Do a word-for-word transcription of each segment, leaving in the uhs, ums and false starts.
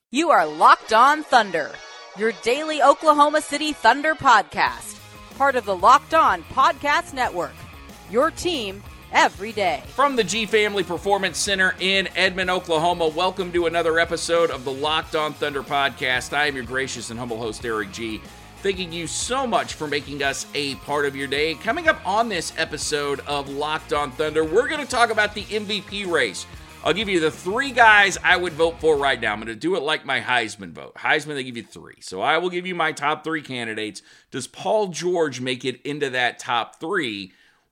You are Locked On Thunder, your daily Oklahoma City Thunder podcast. Part of the Locked On Podcast Network, your team every day. From the G Family Performance Center in Edmond, Oklahoma, welcome to another episode of the Locked On Thunder podcast. I am your gracious and humble host, Eric G. Thanking you so much for making us a part of your day. Coming up on this episode of Locked On Thunder, we're going to talk about the M V P race. I'll give you the three guys I would vote for right now. I'm going to do it like my Heisman vote. Heisman, they give you three. So I will give you my top three candidates. Does Paul George make it into that top three?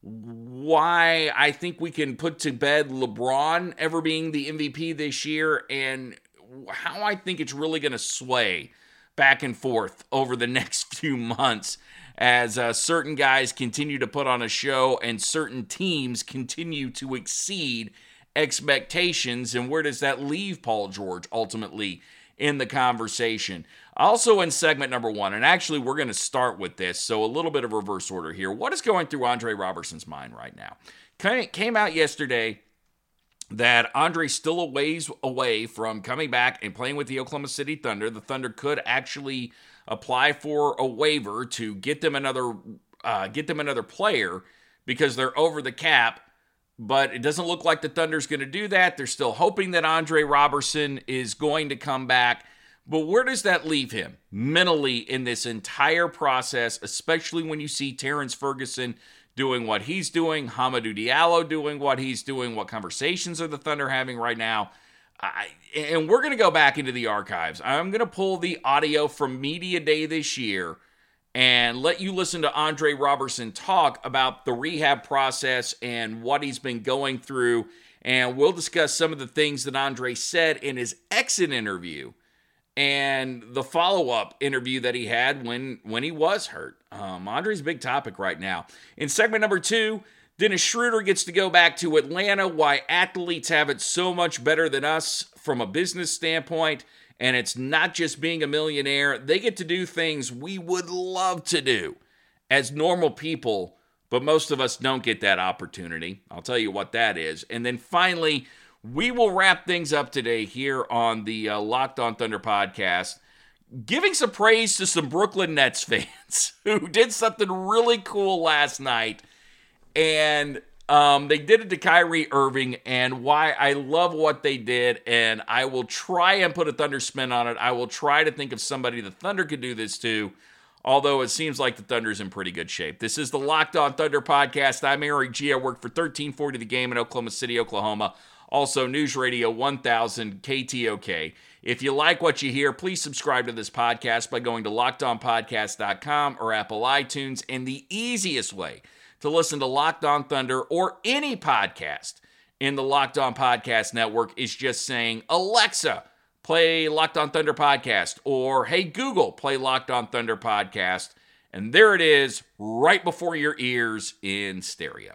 Why I think we can put to bed LeBron ever being the M V P this year, and how I think it's really going to sway back and forth over the next few months as uh, certain guys continue to put on a show and certain teams continue to exceed expectations, and where does that leave Paul George ultimately in the conversation? Also in segment number one, and actually we're going to start with this, so a little bit of reverse order here. What is going through Andre Roberson's mind right now? Came out yesterday that Andre's still a ways away from coming back and playing with the Oklahoma City Thunder. The Thunder could actually apply for a waiver to get them another uh, get them another player because they're over the cap. But it doesn't look like the Thunder's going to do that. They're still hoping that Andre Roberson is going to come back. But where does that leave him mentally in this entire process, especially when you see Terrence Ferguson doing what he's doing, Hamidou Diallo doing what he's doing, what conversations are the Thunder having right now? I, and we're going to go back into the archives. I'm going to pull the audio from Media Day this year and let you listen to Andre Roberson talk about the rehab process and what he's been going through. And we'll discuss some of the things that Andre said in his exit interview and the follow-up interview that he had when, when he was hurt. Um, Andre's a big topic right now. In segment number two, Dennis Schroeder gets to go back to Atlanta, why athletes have it so much better than us from a business standpoint. And it's not just being a millionaire. They get to do things we would love to do as normal people, but most of us don't get that opportunity. I'll tell you what that is. And then finally, we will wrap things up today here on the uh, Locked On Thunder podcast, giving some praise to some Brooklyn Nets fans who did something really cool last night. And Um, they did it to Kyrie Irving, and why I love what they did, and I will try and put a Thunder spin on it. I will try to think of somebody the Thunder could do this to, although it seems like the Thunder's in pretty good shape. This is the Locked On Thunder podcast. I'm Eric G. I work for thirteen forty The Game in Oklahoma City, Oklahoma. Also, News Radio one thousand K T O K. If you like what you hear, please subscribe to this podcast by going to locked on podcast dot com or Apple iTunes, and the easiest way to listen to Locked On Thunder or any podcast in the Locked On Podcast Network is just saying, Alexa, play Locked On Thunder Podcast, or hey, Google, play Locked On Thunder Podcast. And there it is, right before your ears in stereo.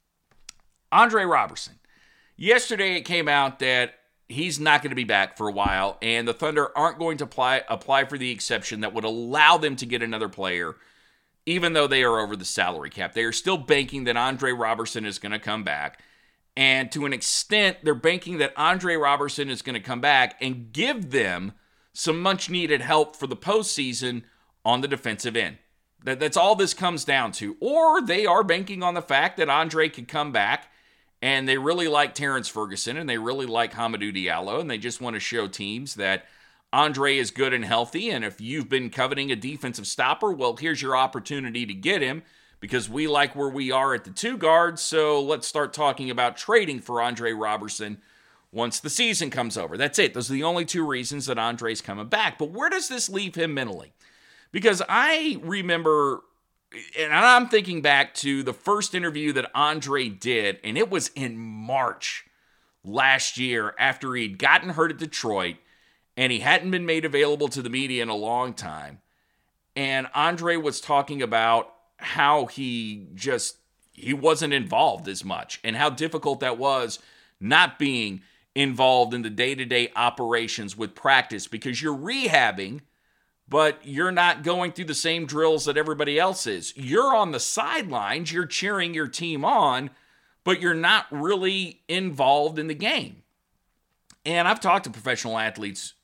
Andre Roberson. Yesterday it came out that he's not going to be back for a while, and the Thunder aren't going to apply, apply for the exception that would allow them to get another player, even though they are over the salary cap. They are still banking that Andre Roberson is going to come back. And to an extent, they're banking that Andre Roberson is going to come back and give them some much-needed help for the postseason on the defensive end. That, that's all this comes down to. Or they are banking on the fact that Andre could come back, and they really like Terrence Ferguson, and they really like Hamidou Diallo, and they just want to show teams that Andre is good and healthy, and if you've been coveting a defensive stopper, well, here's your opportunity to get him, because we like where we are at the two guards, so let's start talking about trading for Andre Roberson once the season comes over. That's it. Those are the only two reasons that Andre's coming back. But where does this leave him mentally? Because I remember, and I'm thinking back to the first interview that Andre did, and it was in March last year after he'd gotten hurt at Detroit, and he hadn't been made available to the media in a long time. And Andre was talking about how he just, he wasn't involved as much and how difficult that was not being involved in the day-to-day operations with practice because you're rehabbing, but you're not going through the same drills that everybody else is. You're on the sidelines, you're cheering your team on, but you're not really involved in the game. And I've talked to professional athletes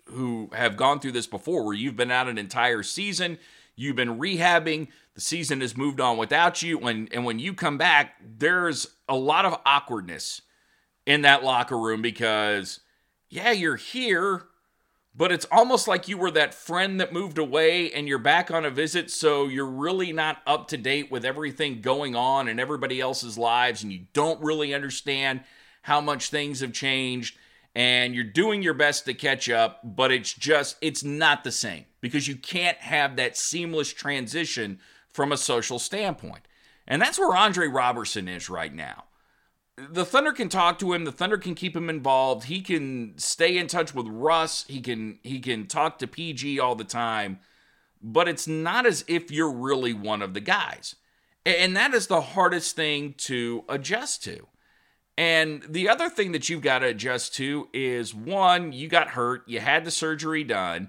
who have gone through this before, where you've been out an entire season, you've been rehabbing, the season has moved on without you, when, and when you come back, there's a lot of awkwardness in that locker room because, yeah, you're here, but it's almost like you were that friend that moved away and you're back on a visit, so you're really not up to date with everything going on in everybody else's lives, and you don't really understand how much things have changed, and you're doing your best to catch up, but it's just, it's not the same because you can't have that seamless transition from a social standpoint. And that's where Andre Roberson is right now. The Thunder can talk to him. The Thunder can keep him involved. He can stay in touch with Russ. He can he can talk to P G all the time. But it's not as if you're really one of the guys. And that is the hardest thing to adjust to. And the other thing that you've got to adjust to is, one, you got hurt. You had the surgery done.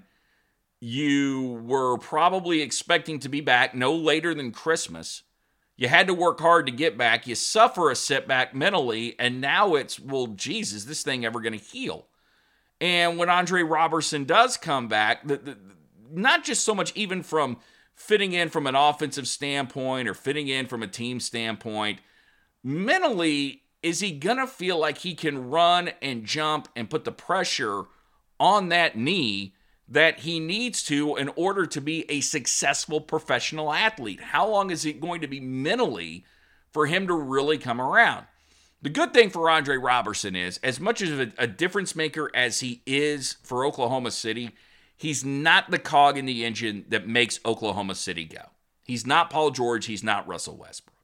You were probably expecting to be back no later than Christmas. You had to work hard to get back. You suffer a setback mentally, and now it's, well, geez, is this thing ever going to heal? And when Andre Roberson does come back, the, the, not just so much even from fitting in from an offensive standpoint or fitting in from a team standpoint, mentally, is he going to feel like he can run and jump and put the pressure on that knee that he needs to in order to be a successful professional athlete? How long is it going to be mentally for him to really come around? The good thing for Andre Roberson is, as much of a, a difference maker as he is for Oklahoma City, he's not the cog in the engine that makes Oklahoma City go. He's not Paul George. He's not Russell Westbrook.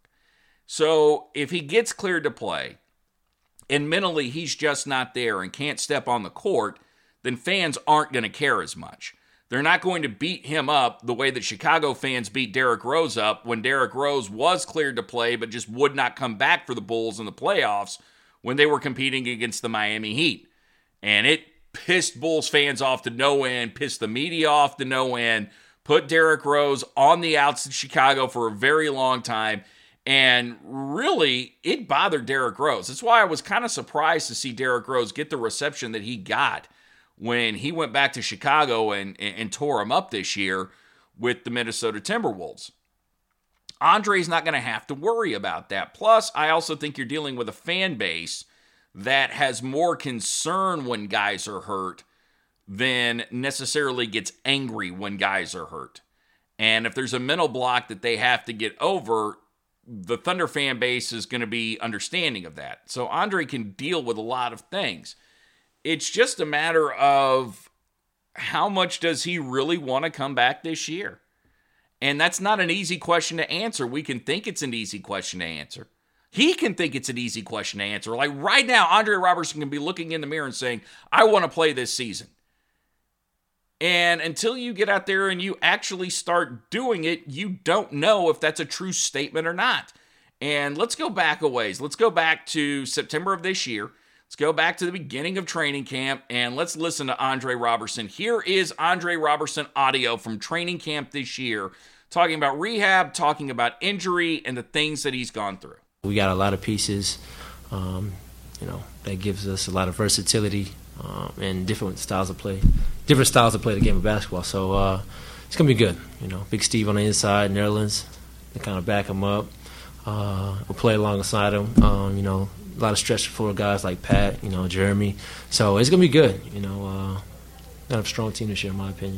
So if he gets cleared to play and mentally he's just not there and can't step on the court, then fans aren't going to care as much. They're not going to beat him up the way that Chicago fans beat Derrick Rose up when Derrick Rose was cleared to play but just would not come back for the Bulls in the playoffs when they were competing against the Miami Heat. And it pissed Bulls fans off to no end, pissed the media off to no end, put Derrick Rose on the outs of Chicago for a very long time, and really, it bothered Derrick Rose. That's why I was kind of surprised to see Derrick Rose get the reception that he got when he went back to Chicago and, and, and tore him up this year with the Minnesota Timberwolves. Andre's not going to have to worry about that. Plus, I also think you're dealing with a fan base that has more concern when guys are hurt than necessarily gets angry when guys are hurt. And if there's a mental block that they have to get over, the Thunder fan base is going to be understanding of that. So Andre can deal with a lot of things. It's just a matter of how much does he really want to come back this year? And that's not an easy question to answer. We can think it's an easy question to answer. He can think it's an easy question to answer. Like right now, Andre Roberson can be looking in the mirror and saying, I want to play this season. And until you get out there and you actually start doing it, you don't know if that's a true statement or not. And let's go back a ways. Let's go back to September of this year. Let's go back to the beginning of training camp, and let's listen to Andre Roberson. Here is Andre Roberson audio from training camp this year, talking about rehab, talking about injury, and the things that he's gone through. We got a lot of pieces, um, you know, that gives us a lot of versatility um, and different styles of play, different styles to play the game of basketball. So uh, it's going to be good. You know, Big Steve on the inside, Nerlens, to kind of back him up. Uh, we'll play alongside him, um, you know, a lot of stretch for guys like Pat, you know, Jeremy. So it's going to be good. You know, uh, got a strong team this year, in my opinion.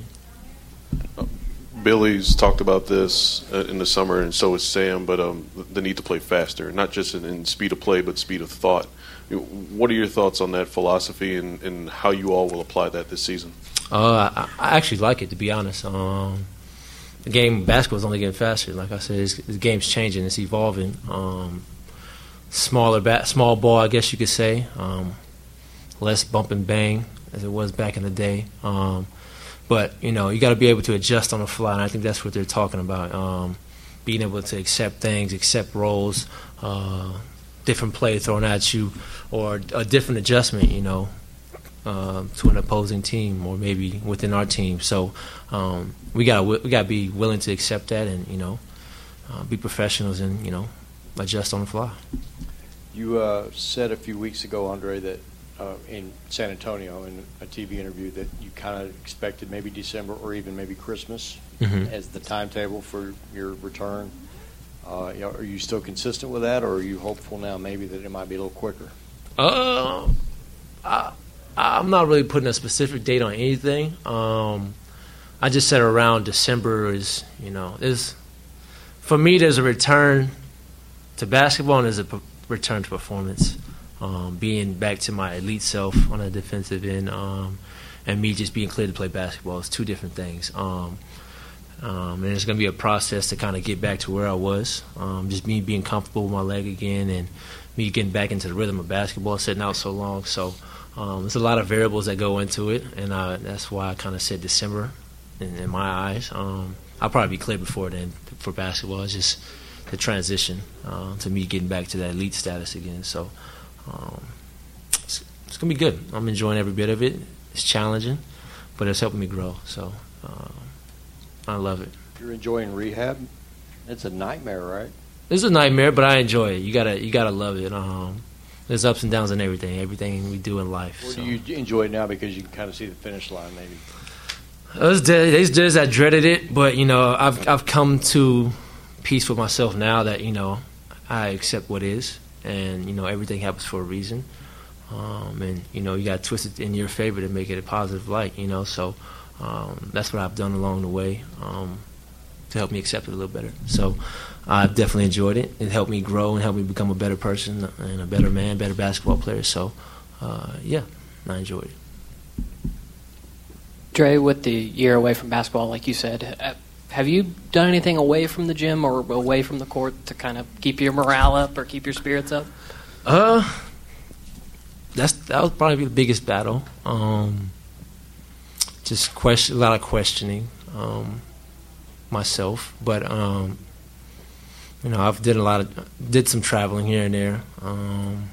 Billy's talked about this in the summer, and so has Sam, but um, the need to play faster, not just in, in speed of play, but speed of thought. What are your thoughts on that philosophy and, and how you all will apply that this season? Uh, I, I actually like it, to be honest. Um, the game, basketball is only getting faster. Like I said, it's, the game's changing. It's evolving. Um, smaller, bat, small ball, I guess you could say. Um, less bump and bang as it was back in the day. Um, but, you know, you got to be able to adjust on the fly, and I think that's what they're talking about. Um, being able to accept things, accept roles, uh, different play thrown at you, or a different adjustment, you know, uh, to an opposing team or maybe within our team. So um, we got we got to be willing to accept that and, you know, uh, be professionals and, you know, adjust on the fly. You uh, said a few weeks ago, Andre, that uh, in San Antonio in a T V interview that you kind of expected maybe December or even maybe Christmas Mm-hmm. as the timetable for your return. Uh, you know, are you still consistent with that, or are you hopeful now maybe that it might be a little quicker? Uh, I, I'm not really putting a specific date on anything. Um, I just said around December is, you know, is for me. There's a return to basketball and there's a p- return to performance. Um, being back to my elite self on a defensive end, um, and me just being clear to play basketball is two different things. Um, um, and it's going to be a process to kind of get back to where I was. Um, just me being comfortable with my leg again and me getting back into the rhythm of basketball, sitting out so long. So um, there's a lot of variables that go into it, and uh, that's why I kind of said December in, in my eyes. Um, I'll probably be clear before then for basketball. It's just the transition uh, to me getting back to that elite status again. So um, it's, it's going to be good. I'm enjoying every bit of it. It's challenging, but it's helping me grow. So uh, I love it. You're enjoying rehab? It's a nightmare, right? It's a nightmare, but I enjoy it. You gotta, you gotta love it. Um, there's ups and downs in everything, everything we do in life. Or so. do you enjoy it now because you can kind of see the finish line, maybe? Those days, those days I dreaded it, but you know, I've I've come to peace with myself now that you know I accept what is, and you know everything happens for a reason, um, and you know you got to twist it in your favor to make it a positive light. You know, so. Um, that's what I've done along the way um, to help me accept it a little better. So I've definitely enjoyed it. It helped me grow and helped me become a better person and a better man, better basketball player. So, uh, yeah, I enjoyed it. Dre, with the year away from basketball, like you said, have you done anything away from the gym or away from the court to kind of keep your morale up or keep your spirits up? Uh, that's that was probably the biggest battle. Um, Just question, a lot of questioning um, myself, but um, you know, I've did a lot of did some traveling here and there, um,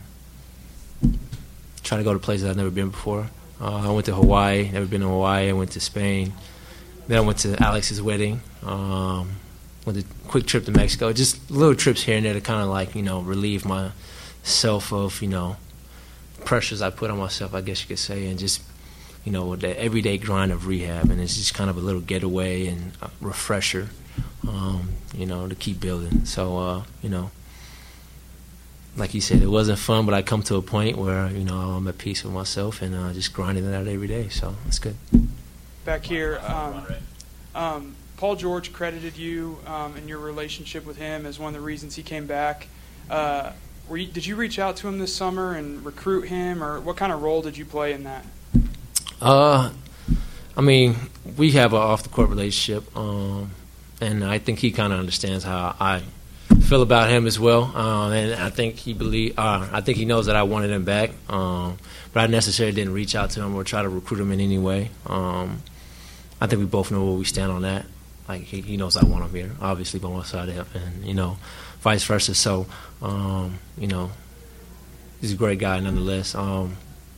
trying to go to places I've never been before. Uh, I went to Hawaii, never been to Hawaii. I went to Spain, then I went to Alex's wedding. Um, went a quick trip to Mexico. Just little trips here and there to kind of like you know relieve myself of you know pressures I put on myself, I guess you could say, and just. You know, the everyday grind of rehab, and it's just kind of a little getaway and a refresher, um, you know, to keep building. So, uh, you know, like you said, it wasn't fun, but I come to a point where, you know, I'm at peace with myself and uh, just grinding it out every day. So it's good. Back here, um, um, Paul George credited you um, and your relationship with him as one of the reasons he came back. Uh, were you, did you reach out to him this summer and recruit him, or what kind of role did you play in that? Uh, I mean, we have an off-the-court relationship, um, and I think he kind of understands how I feel about him as well. Um, and I think he believe, uh, I think he knows that I wanted him back, um, but I necessarily didn't reach out to him or try to recruit him in any way. Um, I think we both know where we stand on that. Like he, he knows I want him here, obviously, by my side of him, and you know, vice versa. So, um, you know, he's a great guy nonetheless. Um,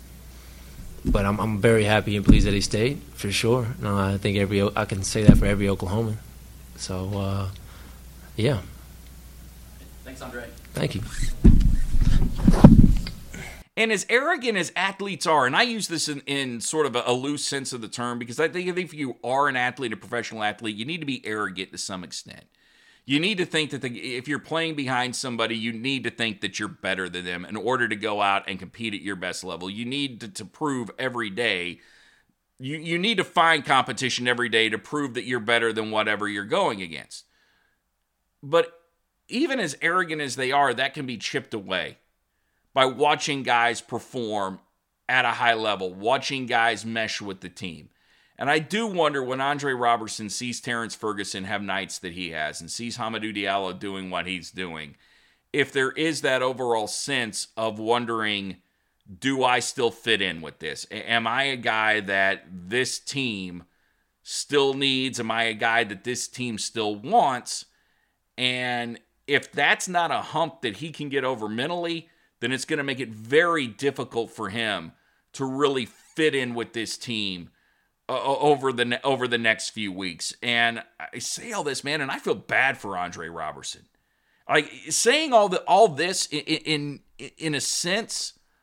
But I'm I'm very happy and pleased that he stayed, for sure. No, I think every I can say that for every Oklahoman. So, uh, yeah. Thanks, Andre. Thank you. And as arrogant as athletes are, and I use this in, in sort of a, a loose sense of the term, because I think if you are an athlete, a professional athlete, you need to be arrogant to some extent. You need to think that the, if you're playing behind somebody, you need to think that you're better than them in order to go out and compete at your best level. You need to, to prove every day. You, you need to find competition every day to prove that you're better than whatever you're going against. But even as arrogant as they are, that can be chipped away by watching guys perform at a high level, watching guys mesh with the team. And I do wonder when Andre Robertson sees Terrence Ferguson have nights that he has and sees Hamidou Diallo doing what he's doing, if there is that overall sense of wondering, do I still fit in with this? Am I a guy that this team still needs? Am I a guy that this team still wants? And if that's not a hump that he can get over mentally, then it's going to make it very difficult for him to really fit in with this team Uh, over the over the next few weeks. And I say all this, man, and I feel bad for Andre Robertson. Like saying all the all this in in, in a sense,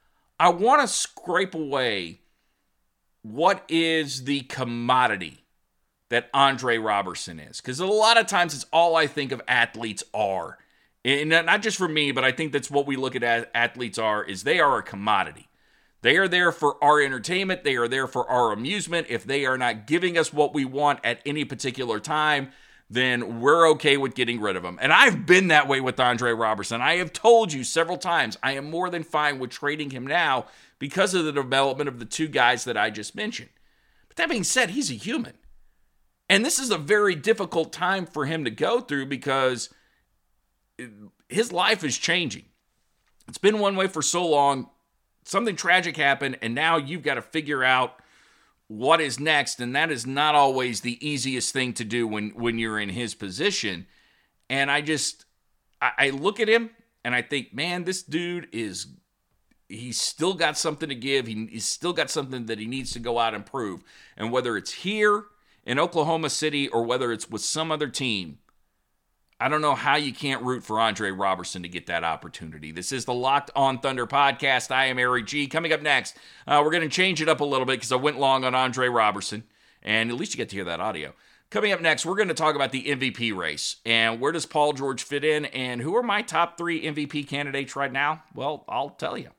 I want to scrape away what is the commodity that Andre Roberson is. Because a lot of times it's all I think of athletes are. And not just for me, but I think that's what we look at as athletes are, is they are a commodity. They are there for our entertainment. They are there for our amusement. If they are not giving us what we want at any particular time, then we're okay with getting rid of them. And I've been that way with Andre Roberson. I have told you several times, I am more than fine with trading him now because of the development of the two guys that I just mentioned. But that being said, he's a human. And this is a very difficult time for him to go through because his life is changing. It's been one way for so long. Something tragic happened, and now you've got to figure out what is next, and that is not always the easiest thing to do when, when you're in his position. And I just, I, I look at him, and I think, man, this dude is, he's still got something to give. He, he's still got something that he needs to go out and prove. And whether it's here in Oklahoma City or whether it's with some other team, I don't know how you can't root for Andre Roberson to get that opportunity. This is the Locked On Thunder podcast. I am Eric G. Coming up next, uh, we're going to change it up a little bit because I went long on Andre Roberson, and at least you get to hear that audio. Coming up next, we're going to talk about the M V P race, and where does Paul George fit in, and who are my top three M V P candidates right now? Well, I'll tell you.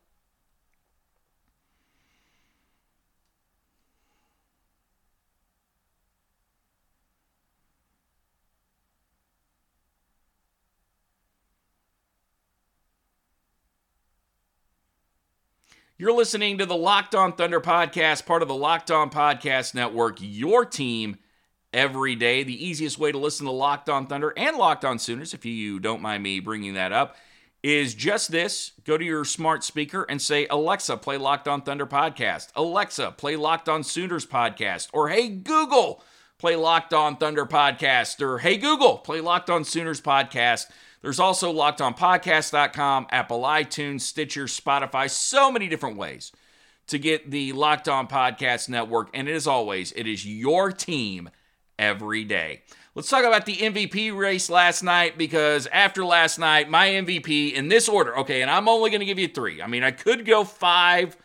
You're listening to the Locked On Thunder podcast, part of the Locked On Podcast Network, your team every day. The easiest way to listen to Locked On Thunder and Locked On Sooners, if you don't mind me bringing that up, is just this. Go to your smart speaker and say, Alexa, play Locked On Thunder podcast. Alexa, play Locked On Sooners podcast. Or, hey, Google, play Locked On Thunder podcast. Or, hey, Google, play Locked On Sooners podcast. There's also locked on podcast dot com, Apple iTunes, Stitcher, Spotify, so many different ways to get the Locked On Podcast Network. And as always, it is your team every day. Let's talk about the M V P race last night, because after last night, my M V P in this order, okay, and I'm only going to give you three. I mean, I could go five,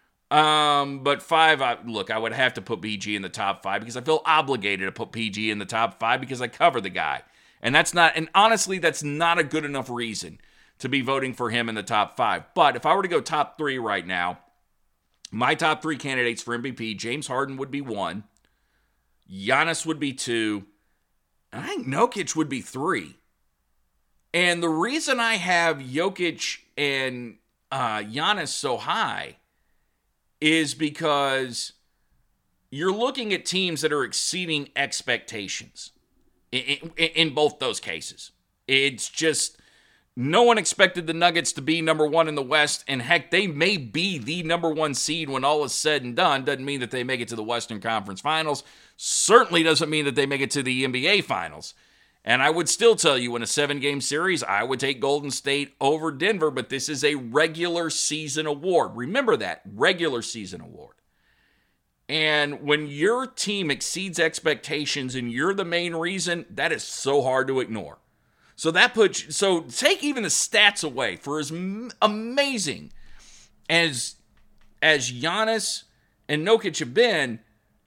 um, but five, I, look, I would have to put B G in the top five because I feel obligated to put P G in the top five because I cover the guy. And that's not, and honestly, that's not a good enough reason to be voting for him in the top five. But if I were to go top three right now, my top three candidates for M V P, James Harden would be one, Giannis would be two, and I think Jokic would be three. And the reason I have Jokic and uh, Giannis so high is because you're looking at teams that are exceeding expectations. In, in, in both those cases. It's just, no one expected the Nuggets to be number one in the West, and heck, they may be the number one seed when all is said and done. Doesn't mean that they make it to the Western Conference Finals. Certainly doesn't mean that they make it to the N B A Finals. And I would still tell you, in a seven-game series, I would take Golden State over Denver, but this is a regular season award. Remember that, regular season award. And when your team exceeds expectations and you're the main reason, that is so hard to ignore. So that puts, so take even the stats away. For as amazing as as Giannis and Jokic have been,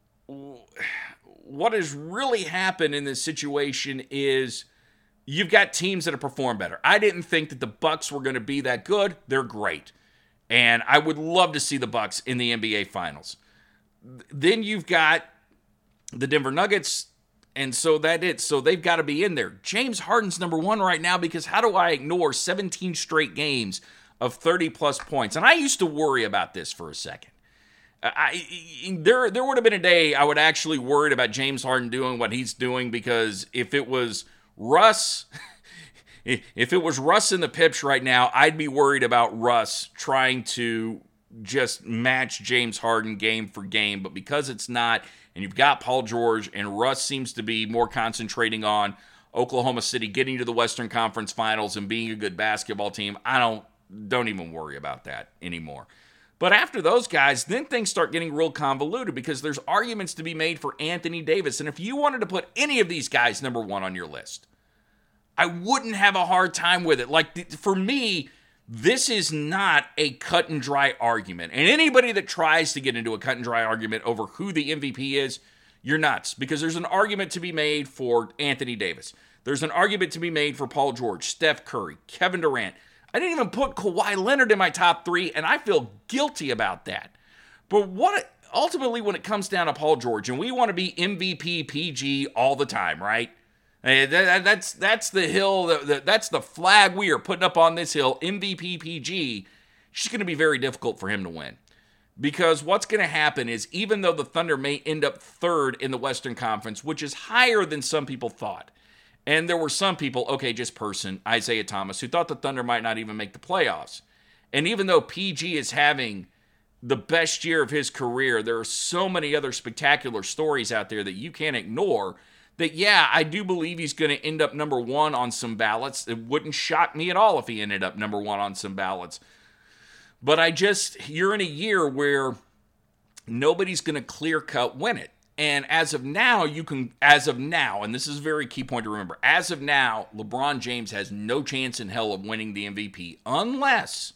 what has really happened in this situation is you've got teams that have performed better. I didn't think that the Bucks were going to be that good. They're great. And I would love to see the Bucks in the N B A Finals. Then you've got the Denver Nuggets, and so that it. So they've got to be in there. James Harden's number one right now because how do I ignore seventeen straight games of thirty-plus points? And I used to worry about this for a second. I, there, there would have been a day I would actually worried about James Harden doing what he's doing, because if it was Russ, if it was Russ in the pips right now, I'd be worried about Russ trying to just match James Harden game for game. But because it's not, and you've got Paul George, and Russ seems to be more concentrating on Oklahoma City getting to the Western Conference Finals and being a good basketball team, I don't don't even worry about that anymore. But after those guys, then things start getting real convoluted, because there's arguments to be made for Anthony Davis. And if you wanted to put any of these guys number one on your list, I wouldn't have a hard time with it. Like, for me, This is not a cut and dry argument. And anybody that tries to get into a cut and dry argument over who the M V P is, you're nuts. Because there's an argument to be made for Anthony Davis. There's an argument to be made for Paul George, Steph Curry, Kevin Durant. I didn't even put Kawhi Leonard in my top three, and I feel guilty about that. But what ultimately, when it comes down to Paul George, and we want to be M V P, P G all the time, right? That's that's the hill, that's the flag we are putting up on this hill, M V P, P G. It's just going to be very difficult for him to win. Because what's going to happen is, even though the Thunder may end up third in the Western Conference, which is higher than some people thought, and there were some people, okay, just person, Isaiah Thomas, who thought the Thunder might not even make the playoffs. And even though P G is having the best year of his career, there are so many other spectacular stories out there that you can't ignore. That, yeah, I do believe he's going to end up number one on some ballots. It wouldn't shock me at all if he ended up number one on some ballots. But I just, you're in a year where nobody's going to clear-cut win it. And as of now, you can, as of now, and this is a very key point to remember, as of now, LeBron James has no chance in hell of winning the M V P unless,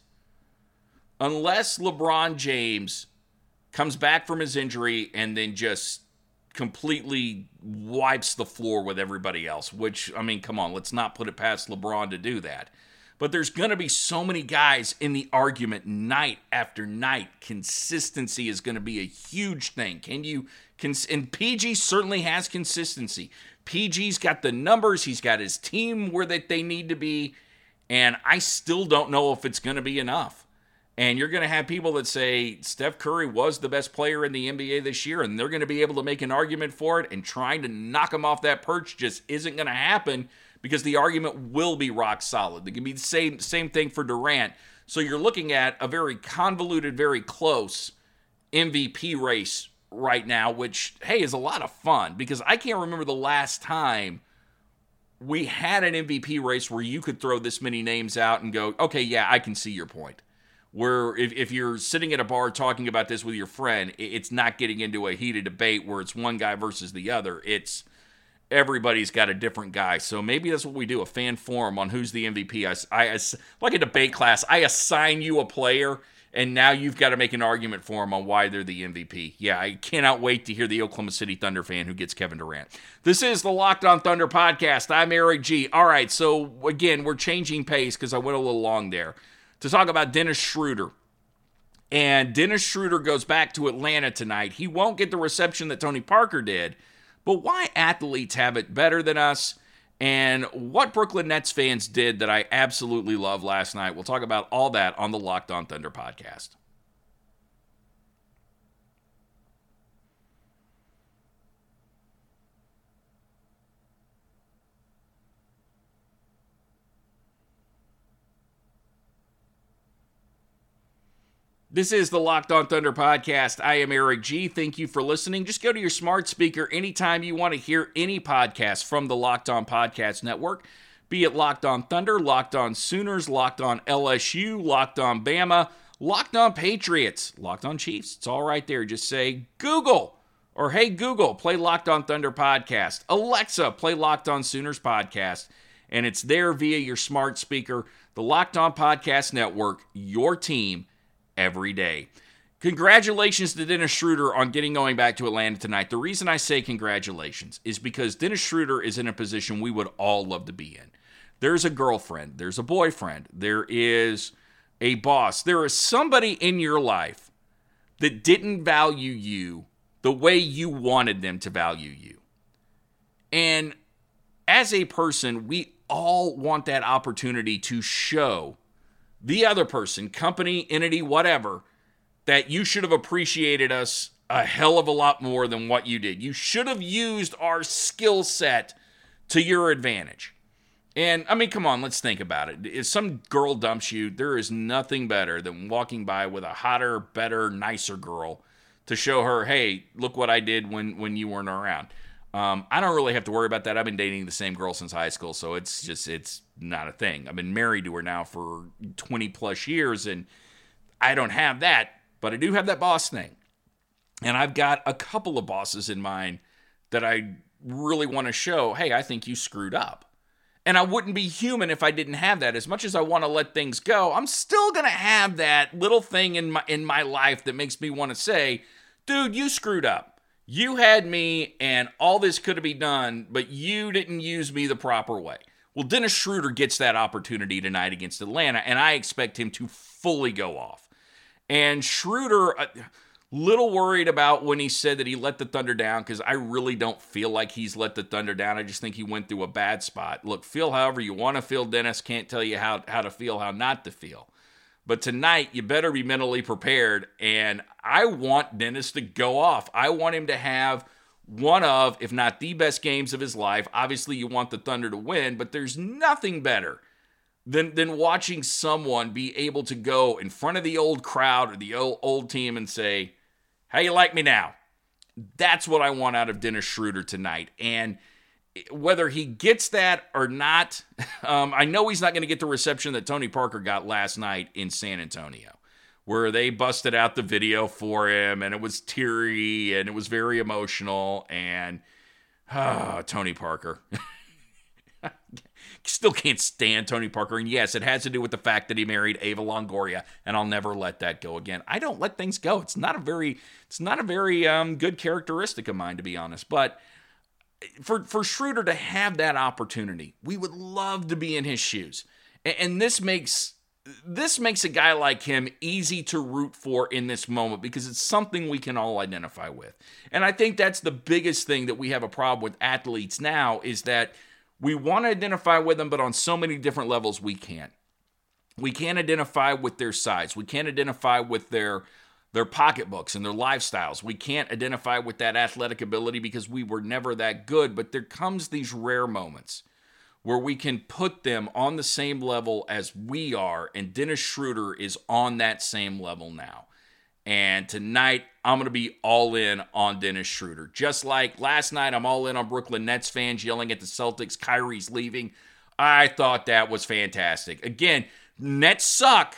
unless LeBron James comes back from his injury and then just completely wipes the floor with everybody else, which, I mean, come on, let's not put it past LeBron to do that. But there's going to be so many guys in the argument night after night. Consistency is going to be a huge thing. Can you, cons- and P G certainly has consistency. P G's got the numbers, he's got his team where that they need to be, and I still don't know if it's going to be enough. And you're going to have people that say Steph Curry was the best player in the N B A this year, and they're going to be able to make an argument for it, and trying to knock him off that perch just isn't going to happen because the argument will be rock solid. It can be the same, same thing for Durant. So you're looking at a very convoluted, very close M V P race right now, which, hey, is a lot of fun because I can't remember the last time we had an M V P race where you could throw this many names out and go, okay, yeah, I can see your point. Where if, if you're sitting at a bar talking about this with your friend, it's not getting into a heated debate where it's one guy versus the other. It's everybody's got a different guy. So maybe that's what we do, a fan forum on who's the M V P. I, I, like a debate class, I assign you a player, and now you've got to make an argument for them on why they're the M V P. Yeah, I cannot wait to hear the Oklahoma City Thunder fan who gets Kevin Durant. This is the Locked On Thunder podcast. I'm Eric G. All right, so again, we're changing pace because I went a little long there, to talk about Dennis Schroeder. And Dennis Schroeder goes back to Atlanta tonight. He won't get the reception that Tony Parker did, but why athletes have it better than us, and what Brooklyn Nets fans did that I absolutely love last night. We'll talk about all that on the Locked On Thunder podcast. This is the Locked On Thunder podcast. I am Eric G. Thank you for listening. Just go to your smart speaker anytime you want to hear any podcast from the Locked On Podcast Network, be it Locked On Thunder, Locked On Sooners, Locked On L S U, Locked On Bama, Locked On Patriots, Locked On Chiefs. It's all right there. Just say Google, or hey Google, play Locked On Thunder podcast. Alexa, play Locked On Sooners podcast. And it's there via your smart speaker. The Locked On Podcast Network, your team every day. Congratulations to Dennis Schroeder on getting going back to Atlanta tonight. The reason I say congratulations is because Dennis Schroeder is in a position we would all love to be in. There's a girlfriend, there's a boyfriend, there is a boss, there is somebody in your life that didn't value you the way you wanted them to value you. And as a person, we all want that opportunity to show the other person, company, entity, whatever, that you should have appreciated us a hell of a lot more than what you did. You should have used our skill set to your advantage. And, I mean, come on, let's think about it. If some girl dumps you, there is nothing better than walking by with a hotter, better, nicer girl to show her, hey, look what I did when, when you weren't around. Um, I don't really have to worry about that. I've been dating the same girl since high school, so it's just, it's not a thing. I've been married to her now for twenty plus years, and I don't have that, but I do have that boss thing. And I've got a couple of bosses in mind that I really want to show, hey, I think you screwed up. And I wouldn't be human if I didn't have that. As much as I want to let things go, I'm still going to have that little thing in my in my life that makes me want to say, dude, you screwed up. You had me, and all this could have been done, but you didn't use me the proper way. Well, Dennis Schroeder gets that opportunity tonight against Atlanta, and I expect him to fully go off. And Schroeder, a little worried about when he said that he let the Thunder down, because I really don't feel like he's let the Thunder down. I just think he went through a bad spot. Look, feel however you want to feel, Dennis. Can't tell you how, how to feel, how not to feel. But tonight, you better be mentally prepared, and I want Dennis to go off. I want him to have one of, if not the best games of his life. Obviously, you want the Thunder to win, but there's nothing better than, than watching someone be able to go in front of the old crowd or the old, old team and say, how you like me now? That's what I want out of Dennis Schroeder tonight. And whether he gets that or not, um, I know he's not going to get the reception that Tony Parker got last night in San Antonio, where they busted out the video for him, and it was teary, and it was very emotional, and oh, Tony Parker. Still can't stand Tony Parker, and yes, it has to do with the fact that he married Ava Longoria, and I'll never let that go again. I don't let things go. It's not a very, it's not a very um, good characteristic of mine, to be honest, but for, for Schroeder to have that opportunity, we would love to be in his shoes, and, and this makes... This makes a guy like him easy to root for in this moment because it's something we can all identify with. And I think that's the biggest thing that we have a problem with athletes now is that we want to identify with them, but on so many different levels we can't. We can't identify with their size. We can't identify with their their pocketbooks and their lifestyles. We can't identify with that athletic ability because we were never that good, but there comes these rare moments where we can put them on the same level as we are, and Dennis Schroeder is on that same level now. And tonight, I'm going to be all in on Dennis Schroeder. Just like last night, I'm all in on Brooklyn Nets fans yelling at the Celtics, Kyrie's leaving. I thought that was fantastic. Again, Nets suck.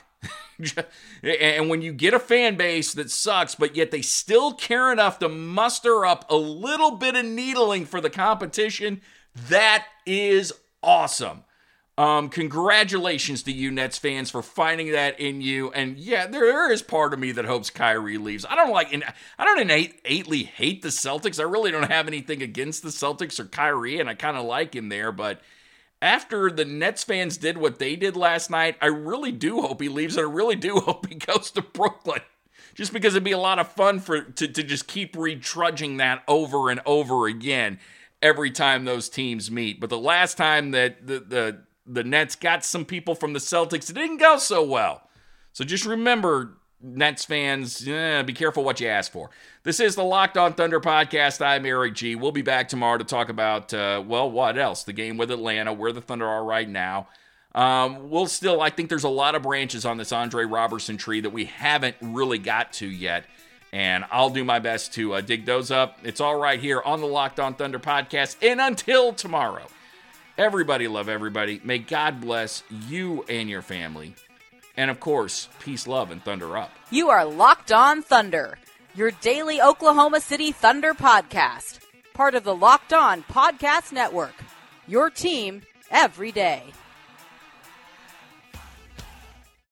And when you get a fan base that sucks, but yet they still care enough to muster up a little bit of needling for the competition, that is awesome. Um, congratulations to you Nets fans for finding that in you. And yeah, there is part of me that hopes Kyrie leaves. I don't like, I don't innately hate the Celtics. I really don't have anything against the Celtics or Kyrie, and I kind of like him there. But after the Nets fans did what they did last night, I really do hope he leaves, and I really do hope he goes to Brooklyn. Just because it'd be a lot of fun for to, to just keep retrudging that over and over again every time those teams meet. But the last time that the, the, the Nets got some people from the Celtics, it didn't go so well. So just remember, Nets fans, eh, be careful what you ask for. This is the Locked On Thunder podcast. I'm Eric G. We'll be back tomorrow to talk about, uh, well, what else? The game with Atlanta, where the Thunder are right now. Um, we'll still, I think there's a lot of branches on this Andre Robertson tree that we haven't really got to yet. And I'll do my best to uh, dig those up. It's all right here on the Locked On Thunder podcast. And until tomorrow, everybody love everybody. May God bless you and your family. And of course, peace, love, and Thunder up. You are Locked On Thunder, your daily Oklahoma City Thunder podcast. Part of the Locked On Podcast Network, your team every day.